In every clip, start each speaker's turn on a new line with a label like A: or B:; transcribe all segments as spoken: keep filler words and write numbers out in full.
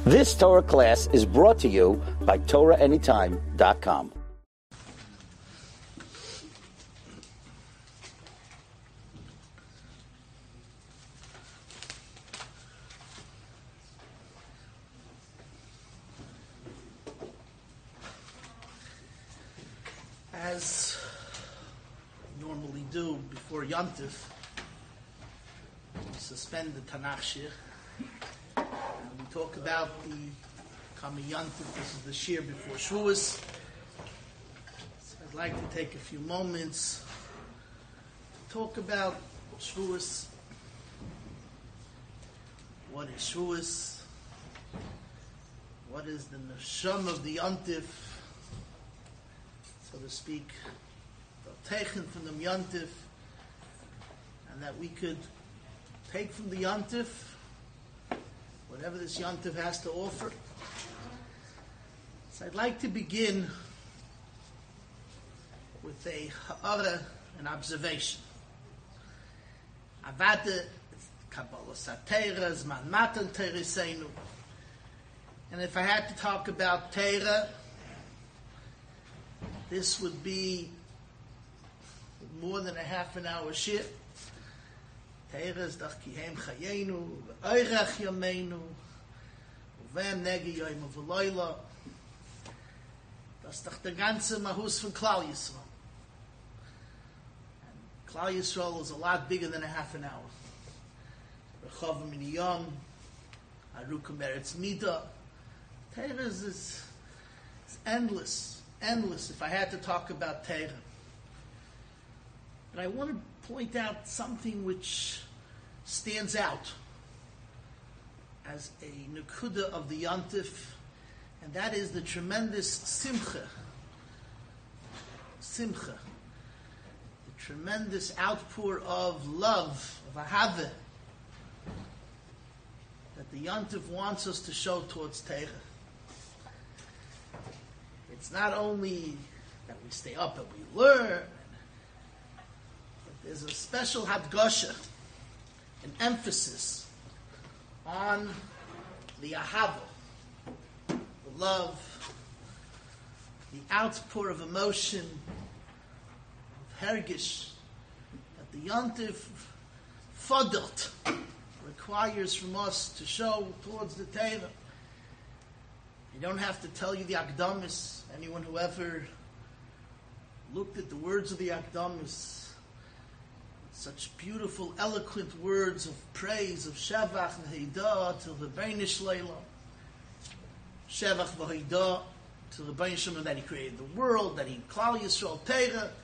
A: This Torah class is brought to you by Torah Anytime dot com.
B: As we normally do before Yom Tov, we suspend the Tanakh Shir. And we talk about the coming Yom Tov. This is the Shir before Shavuos. So I'd like to take a few moments to talk about Shavuos. What is Shavuos? What is the neshama of the Yom Tov, so to speak, the teichen from the Yom Tov, and that we could take from the Yom Tov whatever this Yom Tov has to offer. So I'd like to begin with a ha'ara, an observation. Avada, Kabbalah Satera, Zman Matan Tereseinu. And if I had to talk about Torah, this would be more than a half an hour shir. Torah is doch kihem chayenu, oirach yameinu, uvem negi yoim uveloila. Das ist doch der ganze Mahus von Klal Yisrael. And Klal Yisrael is a lot bigger than a half an hour. Rechav miniyam, arukum eretz mida. Torah is, is, is endless, endless if I had to talk about Torah. But I want to point out something which stands out as a nekuda of the Yom Tov, and that is the tremendous simcha, simcha, the tremendous outpour of love, of ahava, that the Yom Tov wants us to show towards Torah. It's not only that we stay up and we learn, but there's a special hadgasha, an emphasis on the ahava, the love, the outpour of emotion, of hergish, that the Yom Tov fadot requires from us to show towards the Torah. I don't have to tell you the Akdamis. Anyone who ever looked at the words of the Akdamis, such beautiful, eloquent words of praise, of Shevach v'Heidah to the Beinish Leila, Shevach v'Heidah to the Beinish, that He created the world, that He Klal Yisrael Torah. It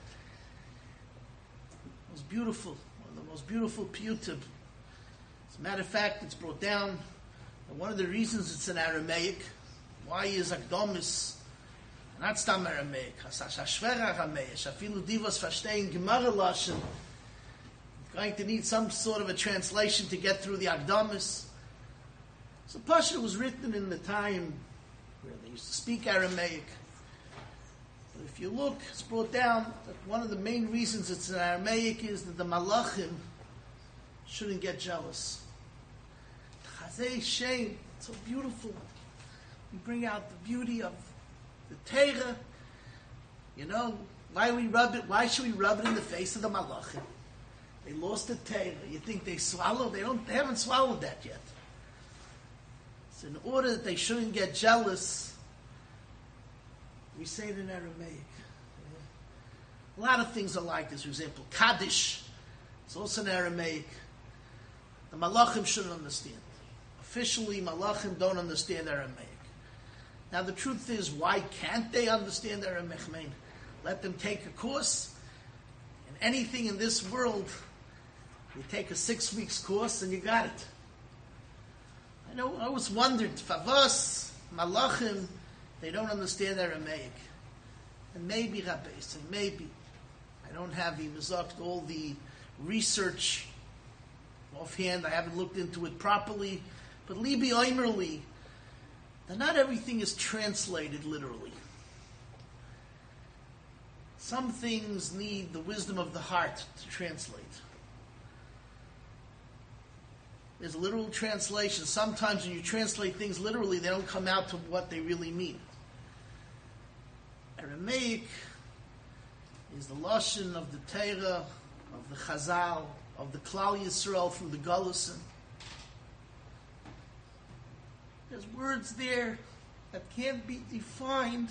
B: was beautiful, one of the most beautiful piyutim. As a matter of fact, it's brought down, and one of the reasons it's in Aramaic. Why is Akdamis not stam Aramaic? Hasash Hashverach Aramaic. Afilu divas verstehen Gemara Lashon. Going to need some sort of a translation to get through the Akdamis. So Pasha was written in the time where they used to speak Aramaic. But if you look, it's brought down that one of the main reasons it's in Aramaic is that the Malachim shouldn't get jealous. Chazei Shem, so beautiful. We bring out the beauty of the Torah. You know, why we rub it? Why should we rub it in the face of the Malachim? They lost the Torah. You think they swallowed? They don't. They haven't swallowed that yet. So, in order that they shouldn't get jealous, we say it in Aramaic. Yeah. A lot of things are like this. For example, Kaddish. It's also in Aramaic. The Malachim shouldn't understand. Officially, Malachim don't understand Aramaic. Now the truth is, why can't they understand Aramaic? Let them take a course. And anything in this world, you take a six weeks course and you got it. I know, I always wondered, Favas, Malachim, they don't understand Aramaic. And maybe, Rabbi, say maybe. I don't have the Mizakt, all the research offhand. I haven't looked into it properly. But Libi Oimerli, that not everything is translated literally. Some things need the wisdom of the heart to translate. There's literal translation. Sometimes when you translate things literally, they don't come out to what they really mean. Aramaic is the lashon of the Torah, of the Chazal, of the Klal Yisrael from the Golusim. There's words there that can't be defined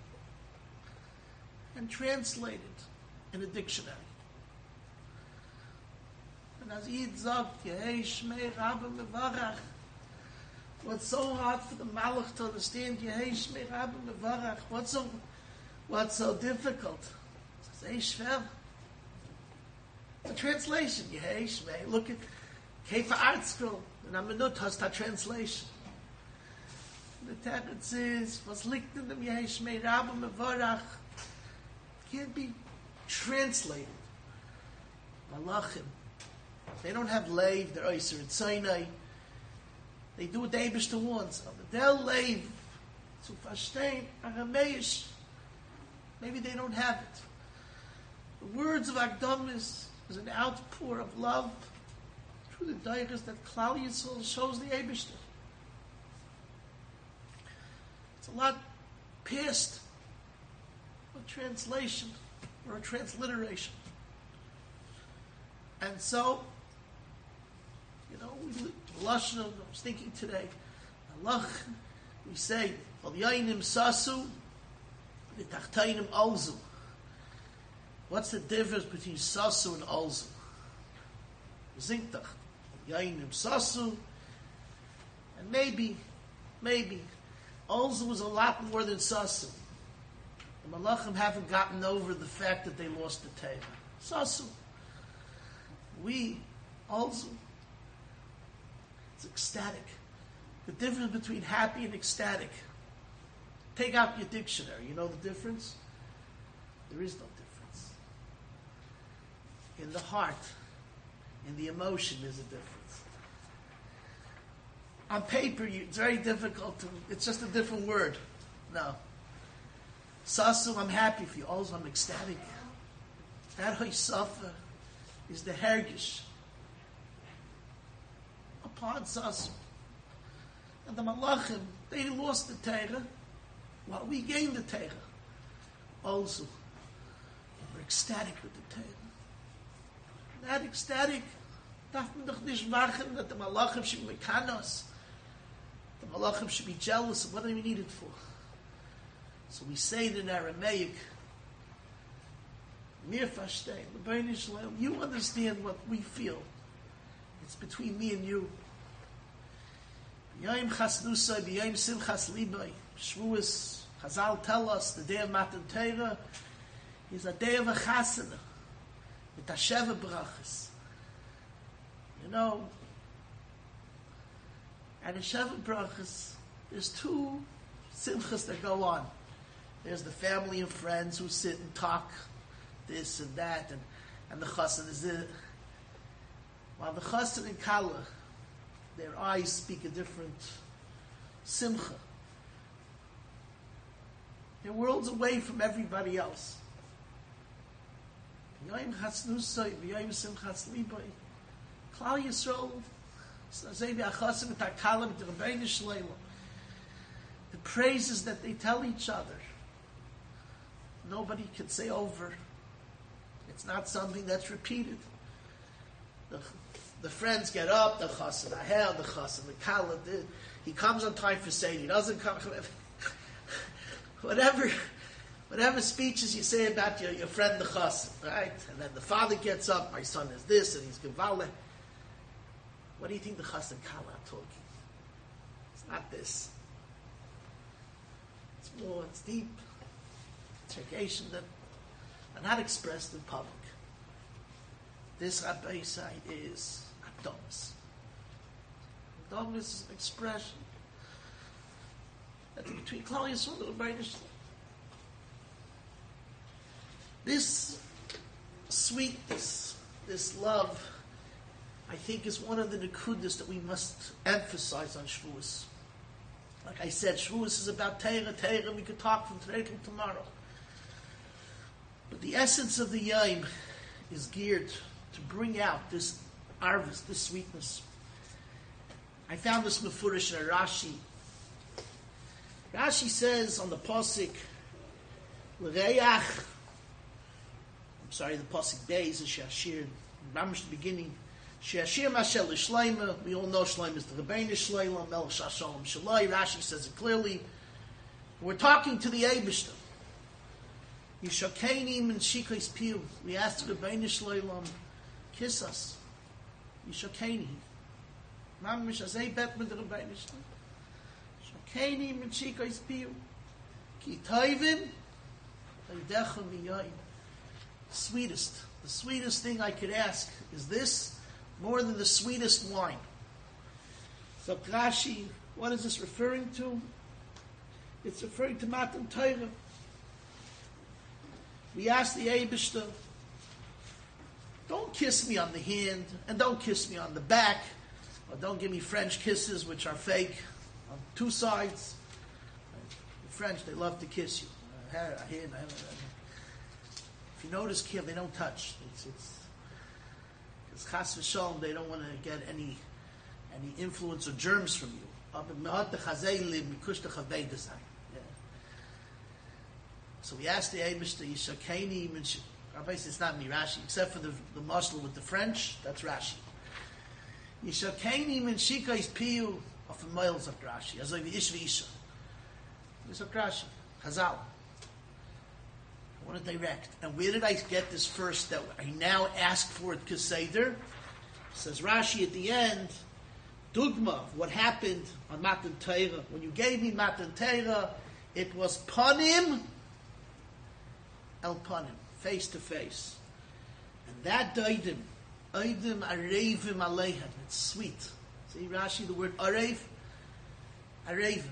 B: and translated in a dictionary. And as Yid sagt, Yehei Shmei Rabbe Mevarach, what's so hard for the Malach to understand Yehei Shmei Rabbe Mevarach? What's so, what's so difficult? It's schwer. It's a translation. Yehei Shmei. Look at Kefa Art Scroll. And Amenut has that translation. The Teretz says, was liegt in dem Yehei Shmei Rabbe Mevarach? Can't be translated. Malachim. They don't have leiv, they're Oyser and Sinai. They do what the Eibishter wants. They'll leiv to verstehen Aramaish. Maybe they don't have it. The words of Akdamis is an outpour of love through the daigas that Klal Yisrael shows the Eibishter. It's a lot past a translation or a transliteration. And so, you know, we Lashon, I was thinking today, Allah, we say, Al Yainim Sasu, V'Tachtainim Alzu. What's the difference between Sasu and Alzu? Zintach. Yainim Sasu, and maybe, maybe, Alzu was a lot more than Sasu. The Malachim haven't gotten over the fact that they lost the Torah. Sasu. We, Alzu, it's ecstatic. The difference between happy and ecstatic. Take out your dictionary. You know the difference? There is no difference. In the heart, in the emotion, there's a difference. On paper, you, it's very difficult to, it's just a different word. No. Sasu, I'm happy for you. Also, I'm ecstatic. That how you suffer is the hergish upon Sasu. And the Malachim, they lost the Torah while we gained the Torah. Also, we're ecstatic with the Torah. That ecstatic, darf man doch nicht machen that the Malachim should be mekanos. The Malachim should be jealous of what do we need it for. So we say it in Aramaic, Mir verstehen, L'bein Yisrael, you understand what we feel. It's between me and you. B'yayim chasnusai, b'yayim simchas libay. Shavuos, Chazal tell us the day of Matan Torah is a day of a chasana with a sheva brachas. You know, and in sheva brachas, there's two simchas that go on. There's the family and friends who sit and talk this and that, and, and the chassan is it. While the chassan and kala, their eyes speak a different simcha. They're worlds away from everybody else. Klal Yisrael, the praises that they tell each other, nobody can say over. It's not something that's repeated. The, the friends get up, the chassan ahel, the chassan, the kala, he comes on time for saying, he doesn't come. Whatever, whatever speeches you say about your, your friend the chassan, right? And then the father gets up, my son is this, and he's gewale. What do you think the chassan and kala are talking? It's not this. It's more, it's deep. It's negation that are not expressed in public. This Rabbi side is Akdamis. Akdamis is an expression that between Klal Yisrael and Rabbi Yisrael. This sweetness, this love, I think is one of the nekudas that we must emphasize on Shavuos. Like I said, Shavuos is about Torah, Torah, we could talk from today till tomorrow. But the essence of the Yom is geared to bring out this arvus, this sweetness. I found this mefurish in Rashi. Rashi says on the pasuk, L'reach, I'm sorry, the pasuk Beis is Sheashir, Ramish the beginning, Sheashir Mashel Shleima, we all know Shleima is the Rebbeinu Shleima, Melech Shashalom Shalai, Rashi says it clearly. We're talking to the Eibishter. Yishakeinim and Shikais Piu. We asked the Rebbeinu Shleima, kiss us. Yishakeinim. Mamish Azay Bet with the Rebbeinu Shleima. Shakeinim and Shikais Piu. Ki Toivim. Sweetest, the sweetest thing I could ask is this, more than the sweetest wine. So Rashi, what is this referring to? It's referring to Matan Torah. We asked the Eibishter, don't kiss me on the hand, and don't kiss me on the back, or don't give me French kisses, which are fake, on two sides. The French, they love to kiss you. If you notice, Kiev, they don't touch. It's it's because chas v'shalom, they don't want to get any any influence or germs from you. So we asked the Eibishter, Yishakeinim, and Rabbi says it's not me, Rashi, except for the the marshal with the French. That's Rashi. Yishakeinim and Shikais Piyu of the miles of Rashi, as like the Ish v'Isha. This is Rashi, Chazal. I want to direct. And where did I get this first that I now ask for it Keseder? Says Rashi at the end, Dugma, what happened on Matan Torah. When you gave me Matan Torah, it was Panim El Panim, face to face. And that Daidim, Aidim Arevim Aleichem, it's sweet. See Rashi, the word Arev, Arevim.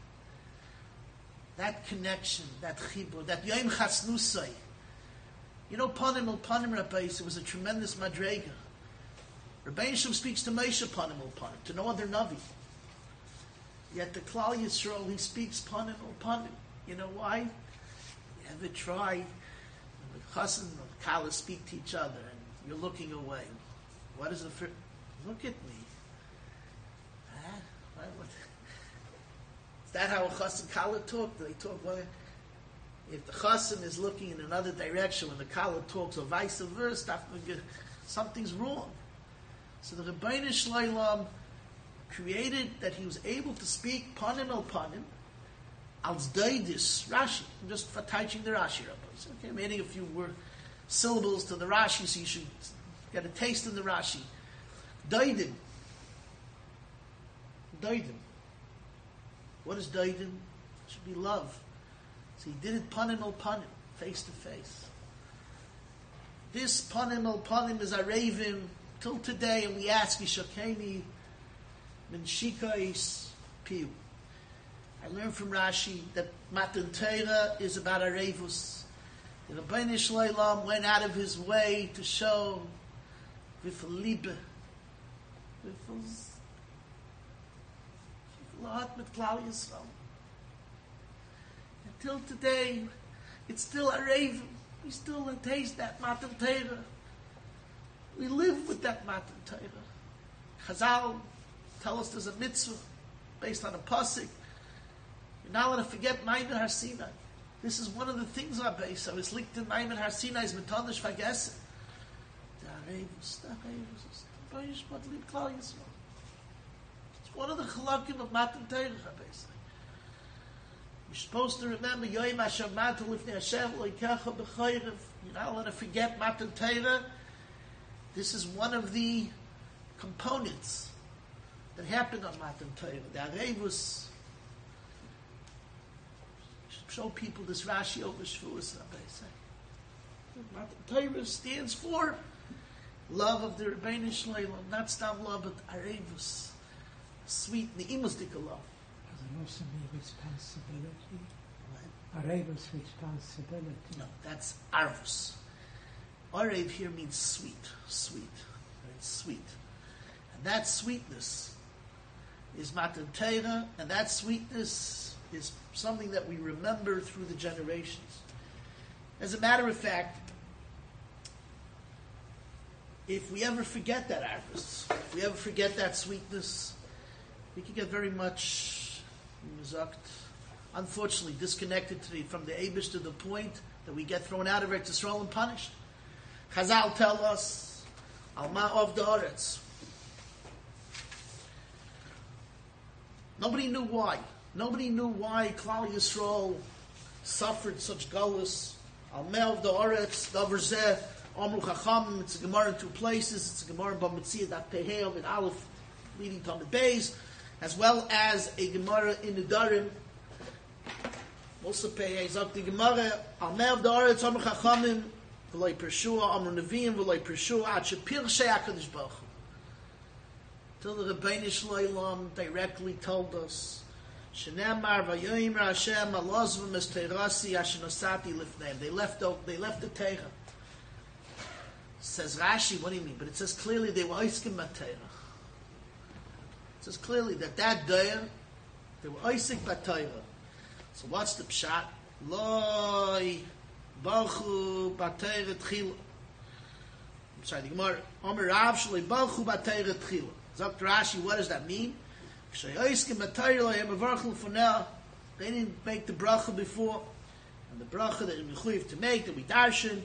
B: That connection, that chibur, that yoim chasnusay. You know, panim el panim, Rabbi, it was a tremendous madrega. Rabbi Yisrael speaks to Moshe panim el panim, to no other navi. Yet the Klal Yisrael, he speaks panim el panim. You know why? You ever try, the chassan and the kala speak to each other, and you're looking away. What is the first? Look at me. Huh? What, what? Is that how a chassan kala talk? Do they talk? Well, if the chassan is looking in another direction when the kala talks, or vice versa, something's wrong. So the Rebbeinu Shleilam created that he was able to speak panim el panim, als daidis Rashi. I'm just for teaching the Rashi rabbis. Okay, I'm adding a few word syllables to the Rashi, so you should get a taste in the Rashi. Daidim. Daidim. What is Daidim? It should be love. So he did it panim el panim, face to face. This panim el panim is arevim till today, and we ask Yishakeni min shikais piu. I learned from Rashi that Matan Torah is about arevus. The Rebbeinu Shleilam went out of his way to show with liebe, with mit Klal Yisrael. Until today, it's still a raven. We still taste that Matan Torah. We live with that Matan Torah. Chazal tell us there's a mitzvah based on a pasuk. You're not allowed to forget Maimon Har Sinai. This is one of the things on base. So it's linked in Maimon Har Sinai is Metanish Vagesen. The Arevus, the Arevus, the Bayish Matlim Klal Yisrael. One of the chalakim of Matan Torah, you're supposed to remember Yoim Hashem Matan Lifnei Hashem Loikecha B'Chayrev. You're not allowed to forget Matan Torah. This is one of the components that happened on Matan Torah. The Arevus show people this Rashi over Shavuos. Matan Torah stands for love of the Rebbeinu Shleilam, not stam love, but Arevus. Sweet ne'imusdik love.
C: Does it also mean responsibility? Arevus, responsibility.
B: No, that's arvus. Arev here means sweet, sweet. It's sweet. And that sweetness is Matan Torah, and that sweetness is something that we remember through the generations. As a matter of fact, if we ever forget that arvus, if we ever forget that sweetness, we can get very much, unfortunately, disconnected to the, from the Eibush to the point that we get thrown out of Eretz Yisrael and punished. Chazal tell us, Alma of the Oretz. Nobody knew why. Nobody knew why Klal Yisrael suffered such galus. Alma of the Oretz, Davar Zeh, Amru Chacham. It's a Gemara in two places. It's a Gemara in Bamitzia, that Peheo, with Aleph, leading to the Beis, as well as a Gemara in the Darim. Also Peheo, Zok the Gemara, Alma of the Oretz, Amru Chachamim, V'loi Pershua, Amru Nevi'im, V'loi Pershua, Ad Shepir Shei HaKadosh Baruch Hu. Till the Rebbeinu Shloim directly told us, Shenemar Vayoyim Hashem Alozvim Es Teirasi Ashenosati Lifneim. They left out, they left the Teira. Says Rashi, what do you mean? But it says clearly they were Oiskim Mateira. It says clearly that that day they were Oisik Mateira. So what's the pshat? Loi Bachu Bateira Tchila. I'm sorry, the Gemara. Omer Rav Shloi Bachu Bateira Tchila. Zok Rashi, what does that mean? They didn't make the bracha before, and the bracha that we mechuyev to make, that we darshan,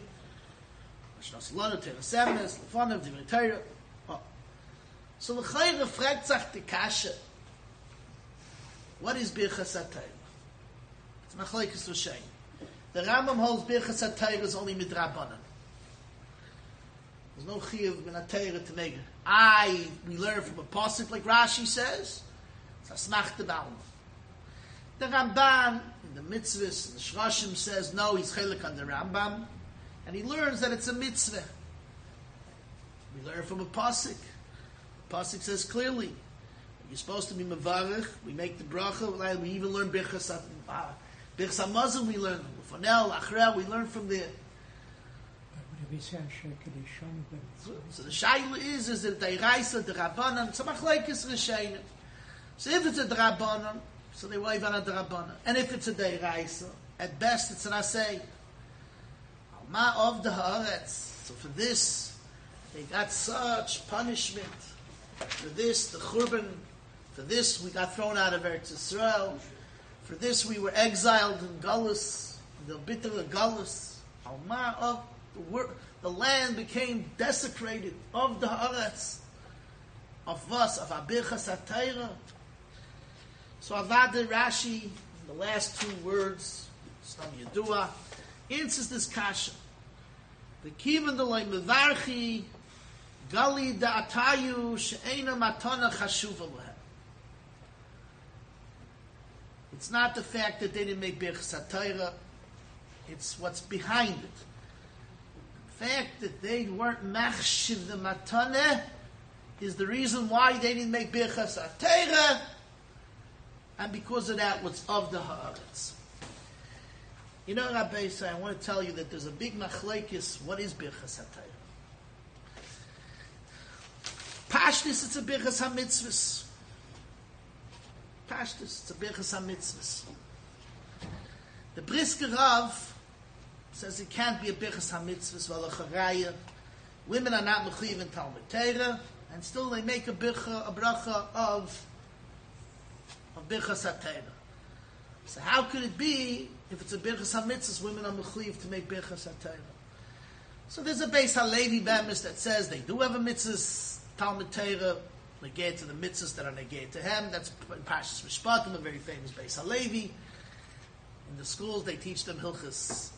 B: so the Chayre fragt sich the kasha, what is Birchas HaTorah? It's machlekes Rishonim. The Rambam holds Birchas HaTorah is only midrabanan. There's no chiyuv min HaTorah to make it. I, we learn from a pasuk like Rashi says, it's a smach de balma. The Ramban, in the mitzvahs, the Shrashim says, no, he's chelik on the Rambam, and he learns that it's a mitzvah. We learn from a pasuk. The pasuk says clearly, you're supposed to be mevarich, we make the bracha, we even learn Birchas HaMazon, we learn, Fanel, Achrel, we learn from the So the shaila is, is that the Reisa, the Rabbanan, it's a machlekes Rishonim. So if it's a Rabbanan, so they wave on a Rabbanan. And if it's a Reisa, at best it's an Asay. Alma of the Haaretz. So for this, they got such punishment. For this, the Churban, for this we got thrown out of Eretz Yisrael. For this we were exiled in Galus, the bitter Galus. Alma of the world. The land became desecrated of the Haaretz, of us, of Birchas HaTorah. So Avada Rashi, the last two words, Stam Yedua, answers this kasha. The Kivan Delay Mevarchi, Gali Da'atayu, She'ena Matana Chashuva Lehem. It's not the fact that they didn't make Birchas HaTorah, it's what's behind it. The fact that they weren't machshiv the matane is the reason why they didn't make Birchas HaTorah, and because of that, what's of the Haaretz. You know, Rabbi say, I want to tell you that there's a big machlekes. What is Birchas HaTorah? Pashtus, it's a Birchas HaMitzvahs. Pashtus, it's a Birchas HaMitzvahs. The Brisker Rav says it can't be a Birchas HaMitzvahs, well, a Charaya. Women are not mechuyev in Talmud Torah, and still they make a bircha, a bracha of, of Birchas HaTorah. So how could it be, if it's a Birchas HaMitzvahs, women are mechuyev to make Birchas HaTorah? So there's a Beis HaLevi Bemis that says they do have a mitzvahs, Talmud Torah, negate to the mitzvahs that are negate to him. That's in Parshas Mishpatim, a very famous Beis HaLevi. In the schools, they teach them Hilchas,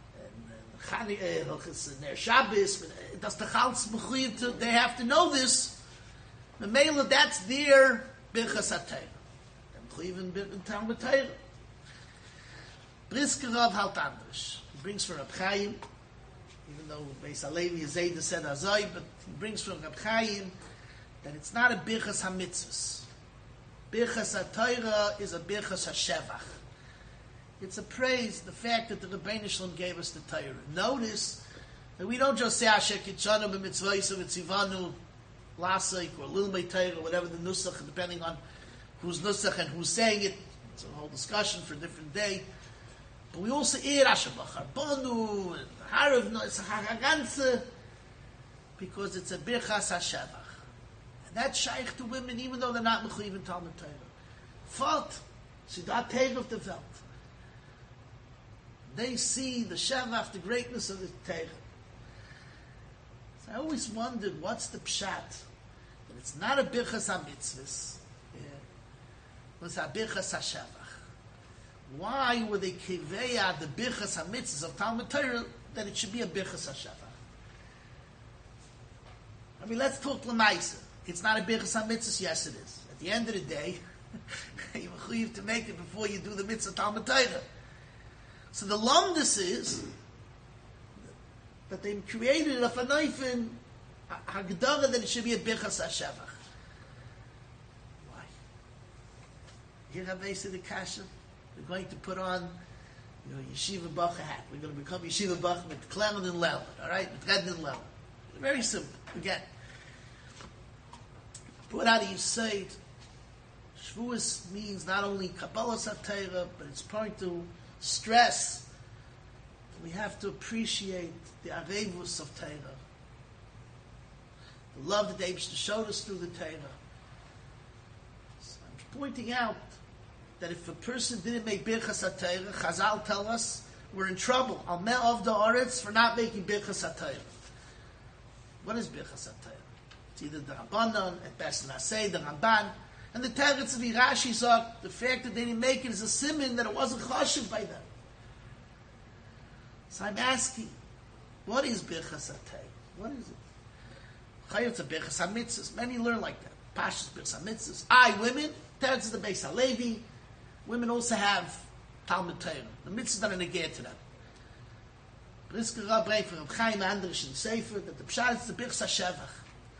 B: Hilchas Ner Shabbos. That's the Chalz Mechuyev to. They have to know this. The Mela, that's their Birchas HaTorah. They're Mechuyev in Talmud Torah. Brisker Rav halt anders. He brings from Reb Chaim, even though Beis HaLevi Zayda said Azai, but he brings from Reb Chaim that it's not a Birchas HaMitzvahs. Birchas HaTorah is a Birchas HaShevach. It's a praise, the fact that the Rebbeinu Shalom gave us the Torah. Notice that we don't just say Asher Kitchanu b'mitzvayis v'tzivanu lasik or Lilmei Torah or whatever the nusach, depending on who's nusach and who's saying it. It's a whole discussion for a different day. But we also hear Asher B'charbonu and Harav, it's a Haraganze, because it's a Birchas HaShavach. And that's shaykh to women, even though they're not mechuyev in Talmud Torah. Fault, sie da Teig of the Welt. They see the Shevach, the greatness of the Teig. So I always wondered, what's the pshat? That it's not a birchas ha-mitzvahs, yeah. It's a birchas ha-Shevach. Why were they kiveya the birchas ha-mitzvahs of Talmud Torah that it should be a birchas ha-Shevach? I mean, let's talk l'maisa. It's not a birchas ha-mitzvahs. Yes, it is. At the end of the day, you have to make it before you do the mitzvah Talmud Torah. So the lumdus is that they created a fanayfin hagdara that it should be a birchas ha-Shevach. Why? Here Rabbi said the kasha. We're going to put on, you know, yeshiva bacha hat. We're going to become yeshiva bacha with Clement and Lel. All right, with Red and Lel. Very simple. Again, but how do you say it? Shavuos means not only Kabbalah Satira, but it's part to stress that we have to appreciate the Arevus of Torah, the love that they showed us through the Torah. So I'm pointing out that if a person didn't make Birchas HaTorah, Chazal tell us we're in trouble. Al Meh of the Oretz for not making Birchas HaTorah. What is Birchas HaTorah? It's either the Rabbanon, at best Nasei, the Ramban, and the Teretz of Rashi saw the fact that they didn't make it is a siman that it wasn't chashuv by them. So I'm asking, what is Birchas HaTorah? What is it? Chayav to Birchas HaMitzvahs. Many learn like that. Pashas Birchas HaMitzvahs. I, women, Teretz is the Beis HaLevi. Women also have Talmud Torah. The mitzvahs are negate to them. Brisker Rabbi from Chaim Andrish in Sefer that the pshat is the Birchas HaShevach.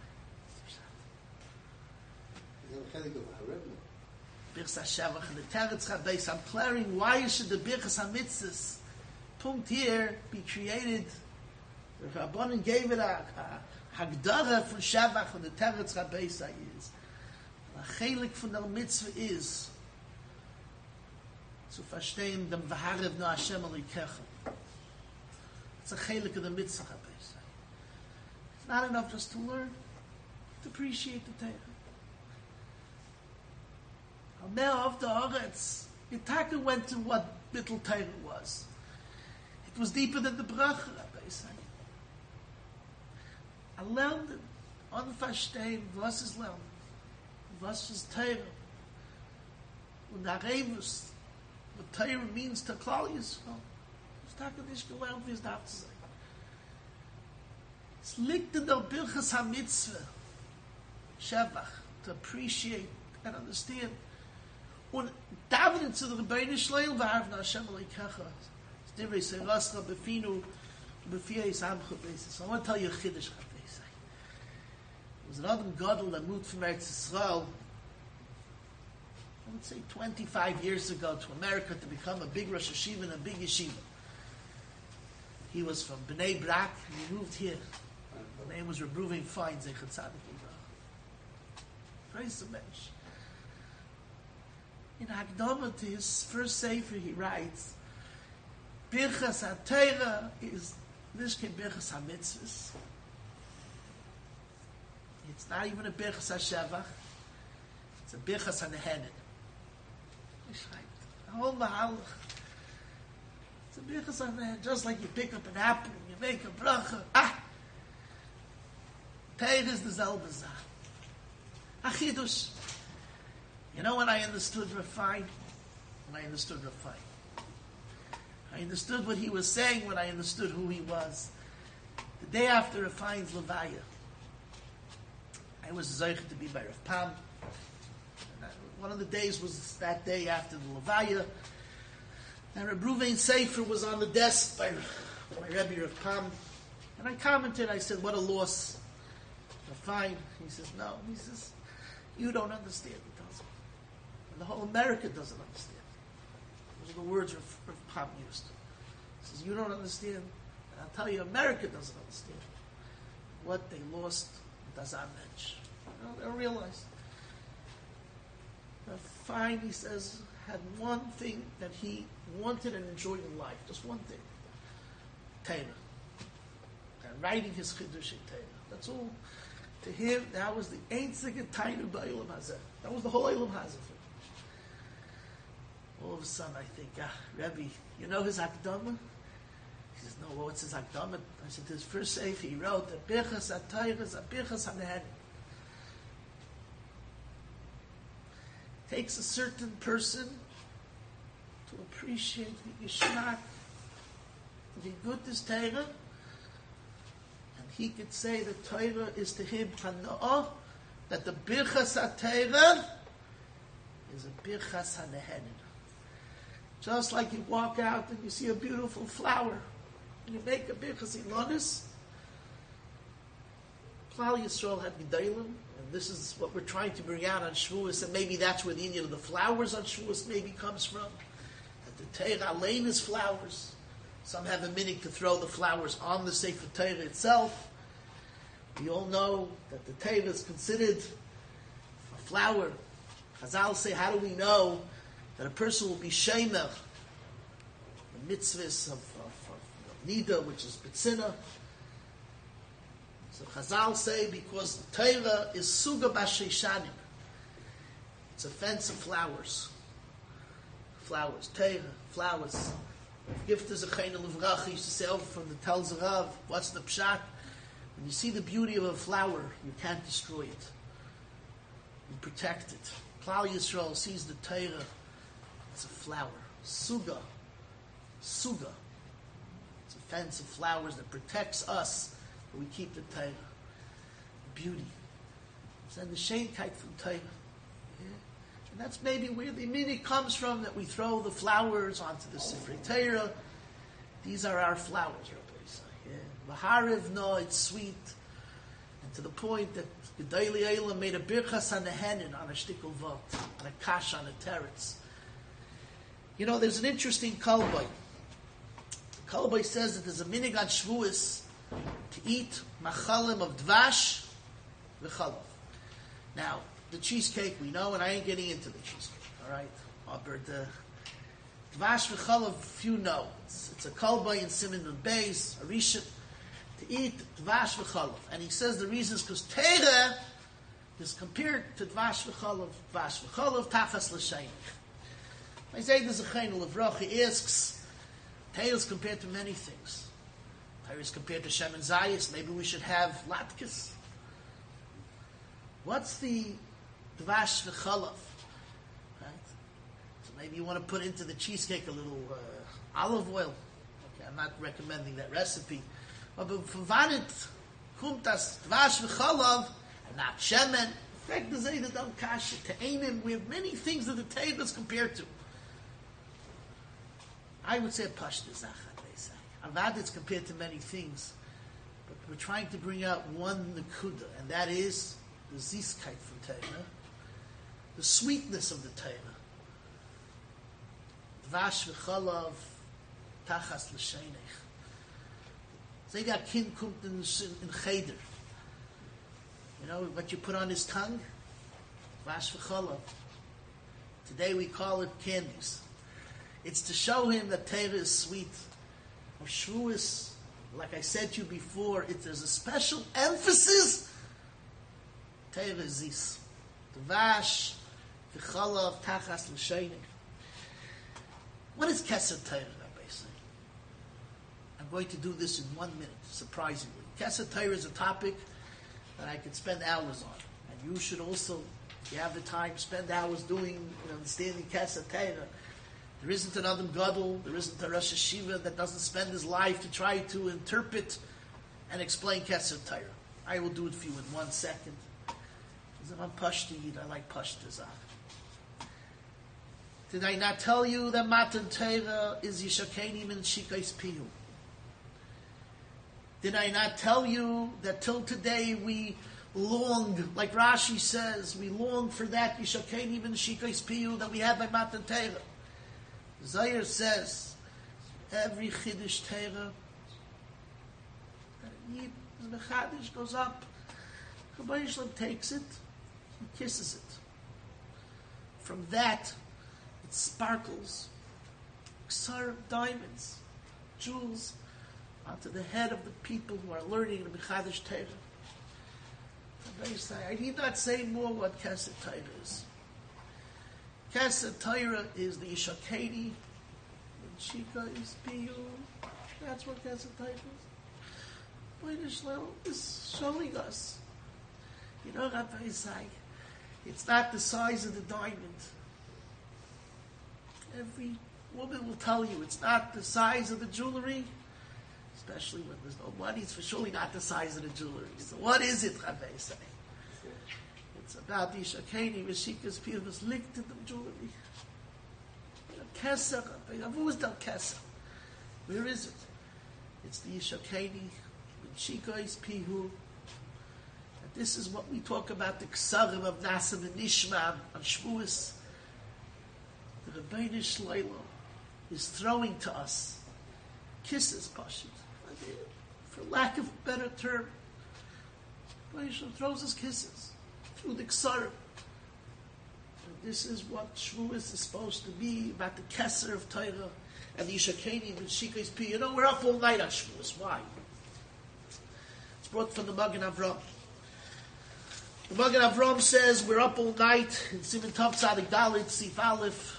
B: Birchas HaShevach and the Teretz Chabeis. I'm clearing why should the Birchas HaMitzvahs punkt here be created? The Rabbanan gave it a, a hagdara from Shevach and the Teretz Chabeis is. A chelik from the mitzvah is zu verstehen dem Vaharev no Hashem Elokecha. It's a chelik of the mitzvah. It's not enough just to learn, to appreciate the Torah. Now of the Oretz, Yitzchak went to what Bittul Torah was. It was deeper than the bracha, Rabbi said. I learned it. Unverstehen, was is lernen? Was is Torah? Und Arevus, what Torah means to Klal Yisrael. Yitzchak nicht gelernt, wie es darf zu sein. Es liegt in der Birchas HaMitzvah, Shevach, to appreciate and understand. Und davening to the Rebbeinu Shleil v'harv na Hashem Elokecha. It's divrei seirascha befinu b'fiyei samcha beisis. So I want to tell you a chiddush Chaveisai. There was an Adam Gadol that moved from Eretz Yisrael, I would say twenty-five years ago, to America to become a big Rosh Hashiva and a big yeshiva. He was from Bnei Brak, and he moved here. His name was Rebruven Fein, Zecher Tzadik Yisrael. Praise the Mensch. In Hakdama to his first sefer, he writes, Birchas HaTorah is Nishke Birchas HaMitzvahs. It's not even a Birchas HaShevach. It's a Birchas HaNehenin. A whole Mahalach. It's a Birchas HaNehenin. Just like you pick up an apple and you make a bracha. Ah! Torah is the Zelda Zah. Achidush. You know when I understood Rafai? When I understood Rafai. I understood what he was saying when I understood who he was. The day after Rafai's Levaya, I was zeicher to be by Rav Pam. One of the days was that day after the Levaya. And Reb Ruvain Sefer was on the desk by my Rebbe Rav Pam. And I commented, I said, what a loss. Rafai. He says, no. He says, you don't understand. The whole America doesn't understand. Those are the words Rav Pam used. He says, you don't understand. And I'll tell you, America doesn't understand what they lost with Azar Mensch. They don't realize. Rav Fine, he says, had one thing that he wanted and enjoyed in life. Just one thing. Torah. And writing his Chiddush in Torah. That's all. To him, that was the einzige Tainu ba'olam hazeh. That was the whole olam hazeh. All of a sudden, I think, ah, Rebbe, you know his Akdama? He says, no, well, what's his Akdama? I said, his first sefer, he wrote, Abichas atayras, abichas hanehenim. Takes a certain person to appreciate the Yishmak, the goodness Torah, and he could say that Torah is to him Hana'ah, that the Birchas HaTorah is a Birchas HaNehenin. Just like you walk out and you see a beautiful flower, and you make a Birchas Ilonis. Klal Yisrael had Gedalim, and this is what we're trying to bring out on Shavuos, and maybe that's where the Indian of the flowers on Shavuos maybe comes from. That the Torah Alein is flowers. Some have a minute to throw the flowers on the Sefer Torah itself. We all know that the Torah is considered a flower. Chazal say, how do we know that a person will be shemer? The mitzvahs of, of, of Nida, which is B'tzina. So Chazal say, because the Torah is Suga B'Sheishanim. It's a fence of flowers. Flowers, Torah, flowers. Gift is a Chayin Levrach. He used to say over from the Tel Zerav, what's the pshat? When you see the beauty of a flower, you can't destroy it. You protect it. Klal Yisrael sees the Torah, it's a flower. Suga. Suga. It's a fence of flowers that protects us, but we keep the Torah. Beauty. So the Sheinkeit from Torah. Yeah. And that's maybe where the meaning comes from, that we throw the flowers onto the Sifrei Torah. These are our flowers, Rabbi Yisrael. V'hariv no, it's sweet. And to the point that Gedali Eilam made a Birchas HaNehenin on a shtickle vot, on a kash, on a teretz. You know, there's an interesting Kalbai. The Kalbai says that there's a minig on Shavuos to eat machalim of dvash v'chalav. Now, the cheesecake we know, and I ain't getting into the cheesecake, all right? But the dvash v'chalav, few know. It's, it's a Kalbai in Siman and Beis, a Rishon, to eat dvash v'chalav. And he says the reason is because Torah is compared to dvash v'chalav, dvash v'chalav, tachas l'shein. I say there's a Chayin Levrach. He asks, Torah is compared to many things. Torah is compared to Shem and Zayis. Maybe we should have latkes. What's the dvash v'chalav? Right? So maybe you want to put into the cheesecake a little uh, olive oil. Okay, I'm not recommending that recipe. But for vanit, kumtas dvash v'chalav, and not shemen. In fact, the Zayda don't kash it to Einim. We have many things that the Torah is compared to. I would say pashta zachat, they say. Avad is compared to many things, but we're trying to bring out one nekuda, and that is the ziskait from Torah, the sweetness of the Torah. Dvash v'chalav tachas l'sheinech. Zayda kin kumt in cheder. You know what you put on his tongue? Dvash v'chalav. Today we call it candies. It's to show him that Torah is sweet. Or Shavuos, like I said to you before, it, there's a special emphasis. Torah is this. Dvash, v'chalav, tachas, l'sheinik. What is Kesed Torah, Rabbi say? I'm going to do this in one minute, surprisingly. Kesed Torah is a topic that I could spend hours on. And you should also, if you have the time, spend hours doing and understanding Kesed Torah. There isn't another gadol, there isn't a Rosh Hashiva that doesn't spend his life to try to interpret and explain Kesed Torah. I will do it for you in one second. Because I'm Pashto Yid, I like Pashto Zach. Did I not tell you that Matan Torah is Yishakenim and Shikais Pihu? Did I not tell you that till today we long, like Rashi says, we long for that Yishakenim and Shikais Pihu that we have by Matan Torah? Zayir says, every Chiddush Torah that Yid Mechadish goes up, Rabbi Yisrael takes it, he kisses it. From that, it sparkles, Ksar diamonds, jewels, onto the head of the people who are learning the Mechadish Torah. I need not say more what Kesed Torah is. Kesed Torah is the Ishakedi, and Shika is Piyu. That's what Kesed Torah is. British level is showing us. You know, Rabbi Isai, it's not the size of the diamond. Every woman will tell you it's not the size of the jewelry, especially when there's no money. It's for surely not the size of the jewelry. So what is it, Rabbi Isai? It's about the Ishakeni, Veshika's Piyavas linked to the jewelry. Kesser, I've always done Kesser. Where is it? It's the Ishakeni, Veshika's Pihu. This is what we talk about, the Ksarim of Nasim and Nishma on Shavuos. The Rebbeinu Shlomo is throwing to us kisses, Pashut. For lack of a better term, Rebbeinu throws us kisses through the Ksarim. And this is what Shavuos is supposed to be, about the Kesser of Torah and the Ishakeni and Shikais Pi. You know, we're up all night on Shavuos. Why? It's brought from the Magen Avram. The Magen Avram says we're up all night in Siman Tov Tzadik Dalit Sif Aleph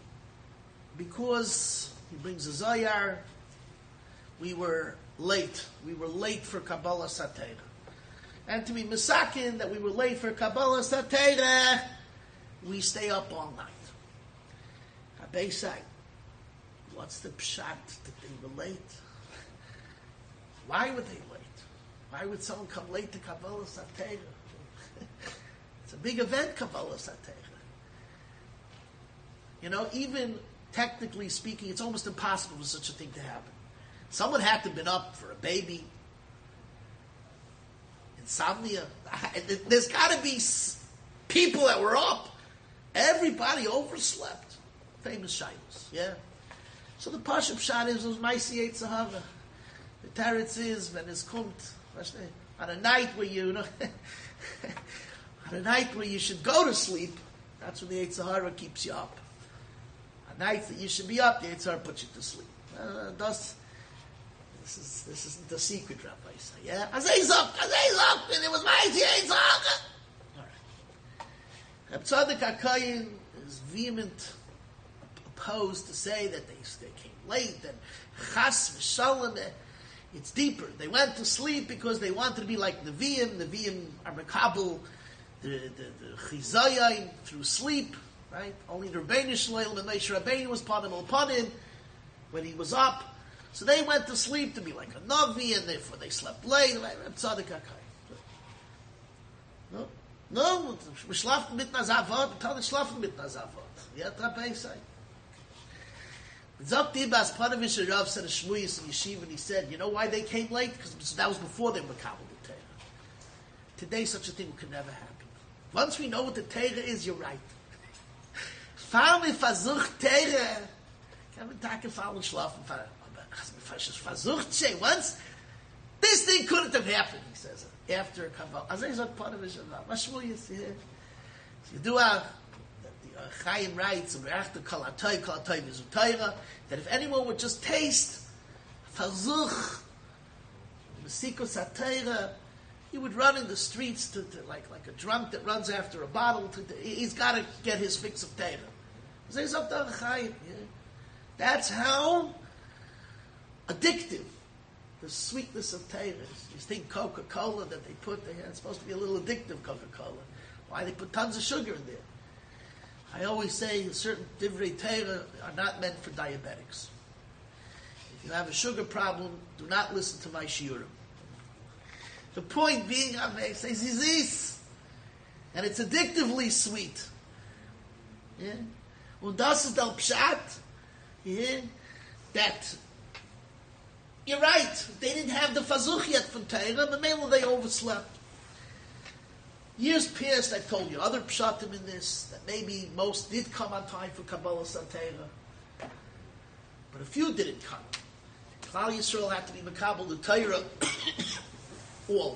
B: because he brings a Zayar. We were late. We were late for Kabbalah Satera. And to be misakin that we were late for Kabbalah Satera, we stay up all night. Habeisai, what's the pshat that they were late? Why were they late? Why would someone come late to Kabbalah Satera? It's a big event, Kabbalah Satera. You know, even technically speaking, it's almost impossible for such a thing to happen. Someone had to have been up for a baby, insomnia. There's got to be people that were up. Everybody overslept. Famous shaylos, yeah. So the Pashup shot is was Maisi Eitz Sahara. The Teretz is when it's kumt on a night where you know. On a night where you should go to sleep, that's when the Eitz Sahara keeps you up. On nights that you should be up, the Eitz Sahara puts you to sleep. Uh, thus, this is this isn't the secret, Rabbi say. Yeah, Azay's up, Azay's up, and it was my Eitz Sahara. All right. Reb Tzadok HaKohen is vehement, opposed to say that they they came late and Chas v'Shalom. It's deeper. They went to sleep because they wanted to be like Nevi'im. Nevi'im are Mekabel. The the the Chizayim through sleep, right? Only the Rebbeinu Shlomo and Moshe Rabbeinu was Panim al Panim when he was up. So they went to sleep to be like a Navi, and therefore they slept late. Tzaddik HaKohen. No, no. We schlafen mit Nazavot. Tell the schlafen mit Nazavot. Yeah, Rabbi say. Zok Dibas Panavish Rav said a Shmuyis in Yeshiva, and he said, you know why they came late? Because that was before they were Kabbalah Torah. Today, such a thing could never happen. Once we know what the Torah is, you're right. Fahr mi versucht Torah. Kann man Tag gefallen schlafen. Versucht she. Once, this thing couldn't have happened, he says. After Kabbalah. As I said, part of it, Mashmul Yisrael. So you do a, the Chaim writes, that if anyone would just taste, versuch, Mesikos HaTorah, he would run in the streets to, to like like a drunk that runs after a bottle. To, to, he's got to get his fix of Torah. That's how addictive the sweetness of Torah is. You think Coca-Cola that they put there, it's supposed to be a little addictive Coca-Cola. Why they put tons of sugar in there? I always say certain divrei Torah are not meant for diabetics. If you have a sugar problem, do not listen to my shiurim. The point being, Ave says, is this, and it's addictively sweet. Yeah, und das ist der Pshat. Yeah, that you're right. They didn't have the fazuch yet from Torah, but maybe they overslept. Years past, I told you other pshatim in this that maybe most did come on time for Kabbalah Satera, but a few didn't come. Klal Yisrael had to be Makabel the Torah. All.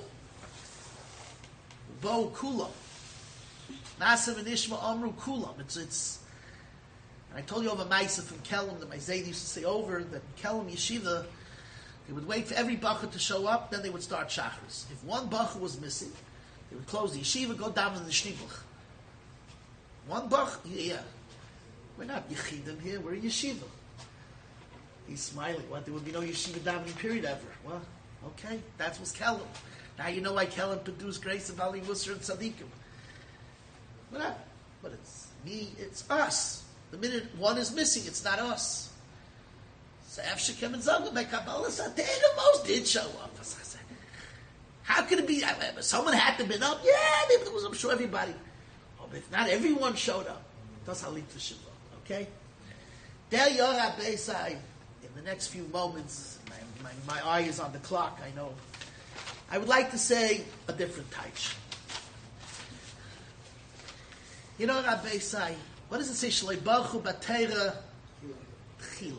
B: Bo Kulam. Nasim and Ishma Amru Kulam. It's, it's, and I told you over Maisa from Kelm, that my Zayd used to say over, that in Kelm Yeshiva, they would wait for every Bacha to show up, then they would start Shachris. If one Bacha was missing, They would close the yeshiva, go down in the shtibuch. One bach, yeah. We're not yechidim here, we're a yeshiva. He's smiling. What? There would be no yeshiva davening period ever. Well, okay, that was Kelem. Now you know why Kelem produced Grace of Ali Musar and Tzaddikim. Whatever. But it's me, it's us. The minute one is missing, it's not us. So after Shekem and Zogah, my Kabbalah said, they the most did show up. How could it be? Someone had to be up. Yeah, maybe there was, I'm sure everybody. Oh, but if not everyone showed up, that's how Halit Shiva. Okay? Del Yorah Beisai, in the next few moments, my, my, my eye is on the clock, I know. I would like to say a different type. You know, Rabbi Say, what does it say? Shloi Baruchu Batera Tchila.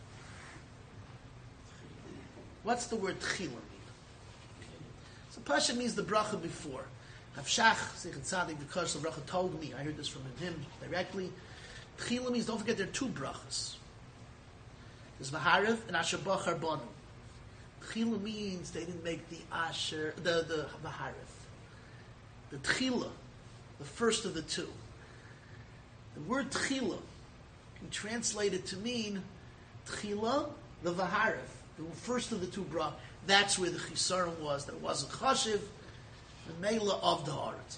B: What's the word Tchila mean? So Pasha means the bracha before. Havshach, Sechet Tzadik, the Kosh, the bracha told me, I heard this from him directly. Tchila means, don't forget, there are two brachas. There's V'harav and Asher Bachar Banu. Tchila means they didn't make the Asher, the, the V'harav. The Tchila, the first of the two. The word Tchila can translate it to mean Tchila, the V'harav, the first of the two brachas. That's where the Chisaron was. There wasn't Chashiv, the Mela of the Haaretz.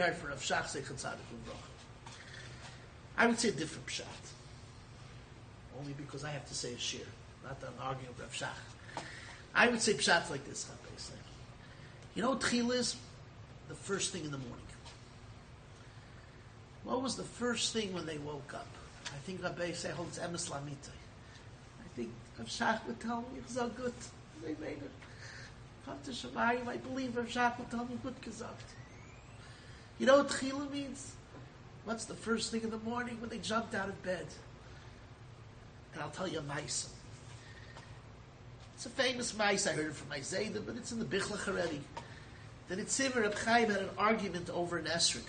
B: I would say a different pshat. Only because I have to say a shir, not that I'm arguing with Rav Shach. I would say pshat like this, basically. You know what Tchila is? The first thing in the morning. What was the first thing when they woke up? I think Rabbi say, "Hold emes lamita." I think Rav Shach would tell me it's so good. They made it. Come to Shemayim, I believe Rav Shach would tell me good gesagt. You know what Tchila means? What's the first thing in the morning when they jumped out of bed? And I'll tell you a maisa. It's a famous maisa. I heard it from my Zayda, but it's in the Bichlach already. That Itziv and Reb Chaim had an argument over an esrog.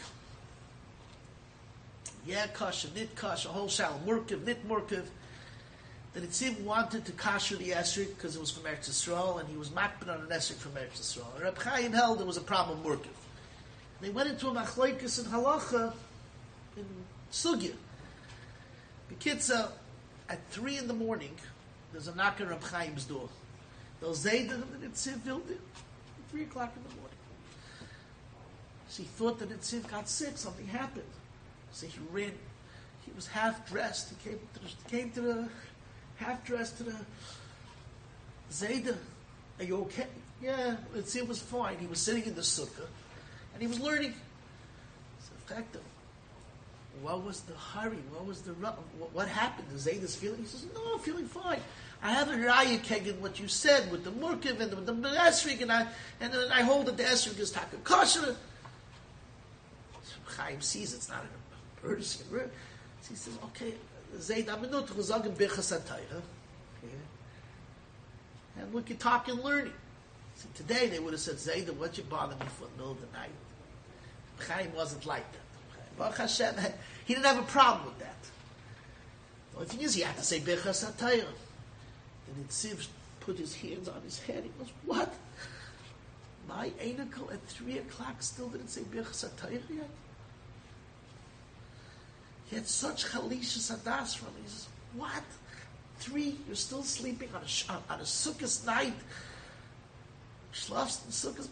B: Yeah, kasha, nit kasha, a whole shalom, murkiv, nit murkiv. That Itziv wanted to kasher the esrog because it was from Eretz Yisrael, and he was makbid on an esrog from Eretz Yisrael. And Reb Chaim held there was a problem murkiv. They went into a machlokes in halacha in sugya. Bekitza, at three in the morning, there's a knock on Reb Chaim's door. They'll say that Itziv built it at three o'clock in the morning. So he thought that Itziv got sick, something happened. So he ran, he was half dressed, he came to the, came to the half dressed to the Zayda. Are you okay? Yeah, Itziv was fine. He was sitting in the sukkah, and he was learning. So, in fact, what was the hurry? What was the what, what happened? The Zayda's feeling? He says, no, I'm feeling fine. I have a raya keg in what you said with the murkiv and the, the esrig, and I and then I hold that the esrig is taka kosher. Chaim sees it's not a person. So he says, okay, Zayd, I'm not chuzagim bechas atayra. And look, you're talking learning. So today they would have said, Zayd, what you bother me for in the middle of the night? Chaim wasn't like that. Baruch Hashem, he didn't have a problem with that. The only thing is, he had to say bechas atayra. And Itziv put his hands on his head. He goes, what? My Einikel at three o'clock still didn't say bechas atayra yet? He had such chalisha sadas from him. He says, what? Three? You're still sleeping on a, on a sukkah's night? Schlafst in sukkah's...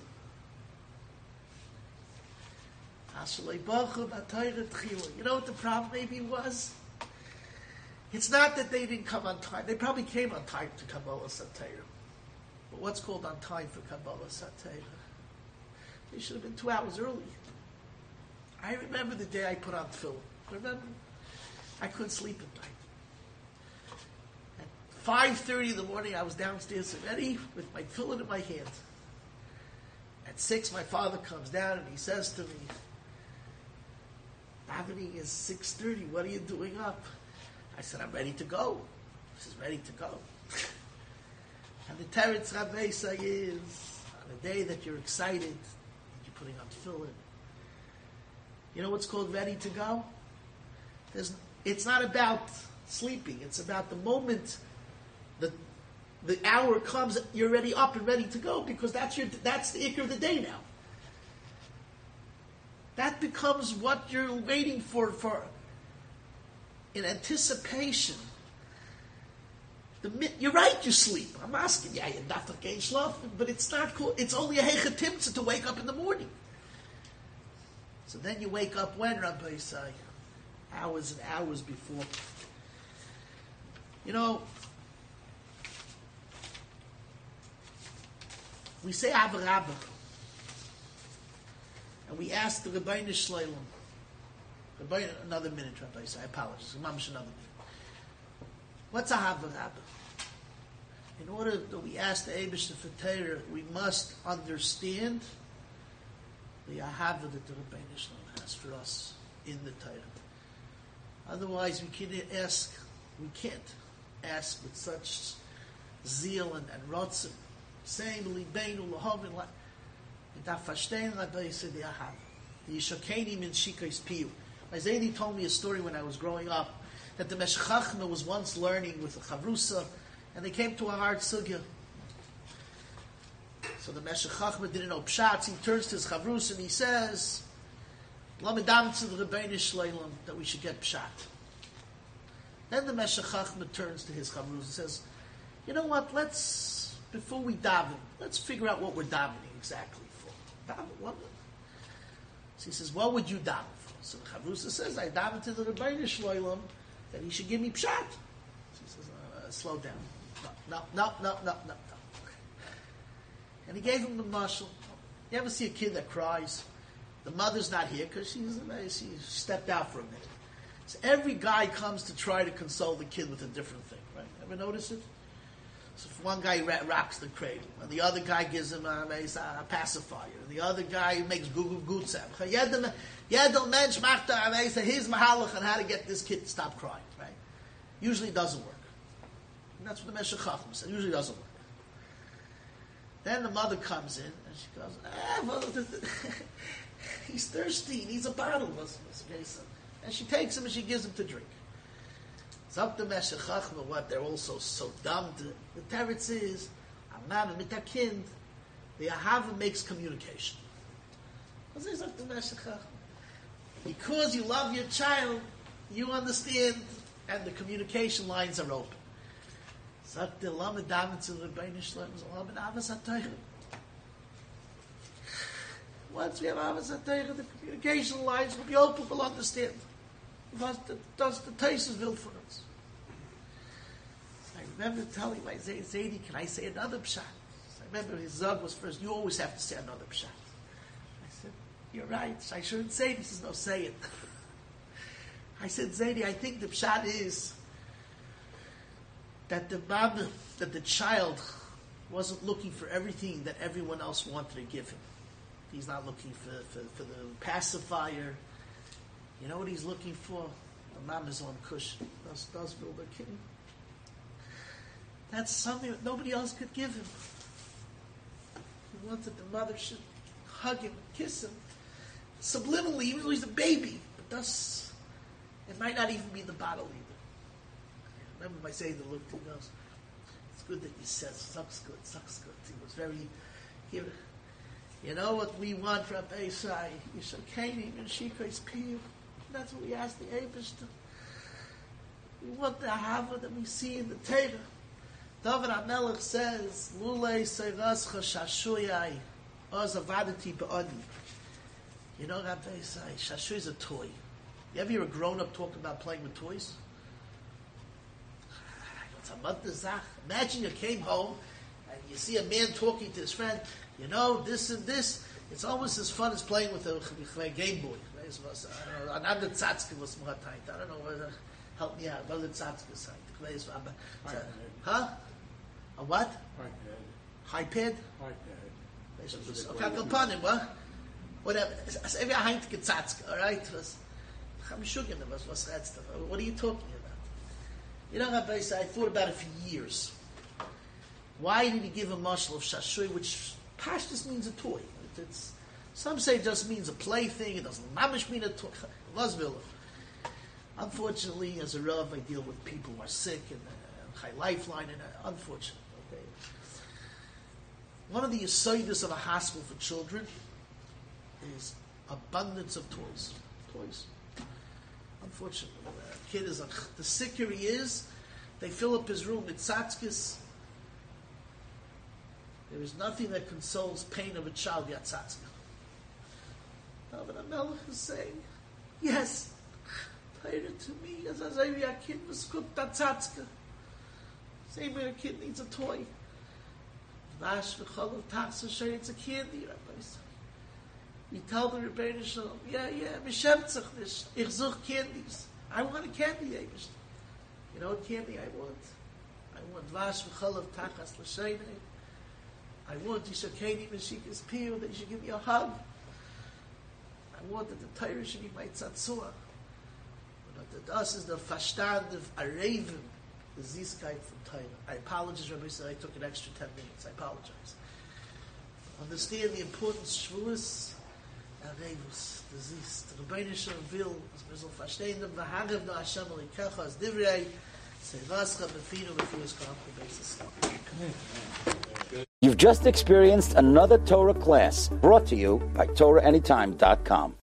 B: You know what the problem maybe was? It's not that they didn't come on time. They probably came on time to Kabbalah Satayra. But what's called on time for Kabbalah Satayra? They should have been two hours early. I remember the day I put on tefillin. Remember? I couldn't sleep at night. At five thirty in the morning, I was downstairs already with my tefillin in my hand. At six, my father comes down and he says to me, davening is six thirty, what are you doing up? I said, I'm ready to go. He says, ready to go. And the Teretz Rabbi is, on a day that you're excited, that you're putting on tefillin, you know what's called ready to go? There's, it's not about sleeping. It's about the moment that the hour comes, you're already up and ready to go, because that's your that's the ikr of the day now. That becomes what you're waiting for, for in anticipation. The, you're right, you sleep. I'm asking, yeah, you're not getting schlafen, but it's not cool. It's only a hechatimtza to wake up in the morning. So then you wake up when, Rabbi Isai? Hours and hours before. You know, we say Ava Rabba, and we ask the Rebbeinu Shleilim. Rebbeinu, another minute, Rabbi Isai, I apologize. Mamash, another minute. What's a Ava Rabba? In order that we ask the Eibush for Torah, we must understand the Ahava that the Rebbeinu Shleilim has for us in the Torah. Otherwise, we can't ask, we can't ask with such zeal and, and rotzim, saying, Libeinu, Lahovin, Daf Hashtein, Rabbi said the Ahava. The Yishakenim in Shikais Piyu. My Zaidi told me a story when I was growing up, that the Meshech Chachma was once learning with the Chavrusa, and they came to a hard sugya. So the Meshech Chachma didn't know Pshat, he turns to his Chavrusa and he says, Lamedam to the Rebbeinu Shleilim that we should get Pshat. Then the Meshech Chachma turns to his Chavrusa and says, you know what, let's, before we daven, let's figure out what we're davening exactly for. Daven, what? So he says, what would you daven for? So the Chavrusa says, I daven to the Rebbeinu Shleilim that he should give me Pshat. So he says, uh, slow down. No, no, no, no, no, no. And he gave him the mashal. You ever see a kid that cries? The mother's not here because she's she stepped out for a minute. So every guy comes to try to console the kid with a different thing, right? Ever notice it? So if one guy ra- rocks the cradle, and the other guy gives him a, a pacifier, and the other guy makes gugu gutzam. Yedel mensch macht his mahalach on how to get this kid to stop crying, right? Usually it doesn't work. And that's what the Meshech Chacham said. It usually doesn't work. Then the mother comes in and she goes, ah, well, he's thirsty. He needs a bottle. And she takes him and she gives him to drink. It's up to Meshech Chacham what they're also so dumb. To, the teretz is, Amam mitakind, the Ahava makes communication. It's up to Meshech Chacham. Because you love your child, you understand, and the communication lines are open. Sagt der Lamed David zu Rebbeinu Shleilim, Lamed Avos HaTorah. Once we have Avos HaTorah, the communication lines will be open, we'll understand. What does the Taisus will for us? I remember telling my Zaidi, can I say another pshat? I remember his Zog was first, you always have to say another pshat. I said, you're right, I shouldn't say this, is no say it. I said, Zaidi, I think the pshat is that the Baba, that the child wasn't looking for everything that everyone else wanted to give him. He's not looking for, for, for the pacifier. You know what he's looking for? The mama's on cushion. Does does build a kitten. That's something that nobody else could give him. He wanted the mother should hug him, kiss him. Subliminally, even though he's a baby. But thus, it might not even be the bottle either. I remember my Seder looked and goes, it's good that you said, sucks good, sucks good. He was very, he, you know what we want, Rabbi Isai? Yishakeinim and Shikais Piyu. That's what we ask the Eibush to. We want the Ahava that we see in the Torah. David HaMelech says, Lulei Seirascha Shashuyai Oz Avadati Ba'adi. You know, Rabbi Isai, Shashuy is a toy. You ever hear a grown-up talk about playing with toys? Imagine you came home and you see a man talking to his friend, you know, this and this. It's almost as fun as playing with a, a Game Boy. Another Tzatzke was more tight. I don't know whether help me out. What did Tzatzke say? Huh? A what? iPad. iPad? iPad. Okay, I'll pun him, what? Whatever. Every Heinz get Tzatzke, all right? What are you talking about? You know, Rabbi, I thought about it for years. Why did he give a mashal of shashui, which pashtus means a toy? It's, some say it just means a plaything. It doesn't mamish mean a toy. Unfortunately, as a Rav, I deal with people who are sick and uh, high lifeline, and uh, unfortunately, okay. One of the yesodis of a hospital for children is abundance of toys. Toys. Unfortunately, the kid is a, the sicker he is, they fill up his room with tzatzkes. There is nothing that consoles pain of a child, yet tzatzke. David HaMelech is saying, yes, Torah to me, as a kid was cooked that tzatzke. Same way a kid needs a toy. Vash v'cholav tachsa shay, it's a candy, Rabbi. You tell the Rebbeinu Shalom, yeah, yeah, m'shemtzach this, ich such candies. I want a candy, Eivish. You know what candy I want? I want vash v'cholav tachas l'shay. I want Yishakeni Meshikas Piyu, that you should give me a hug. I want that the Torah should be my tzatzua. But the das is the fashtan of Arevim, the Zizkeit from Torah. I apologize, Rabbi said I took an extra ten minutes. I apologize. Understand the importance of Shavuos, Arevus, the Ziz. The Rebbeinu Shalom will, as we verstehen them, v'hagav na Hashem alikecha, as divrei, sevascha b'finu b'fiyus k'am k'beis Yisrael.
A: You've just experienced another Torah class brought to you by Torah Anytime dot com.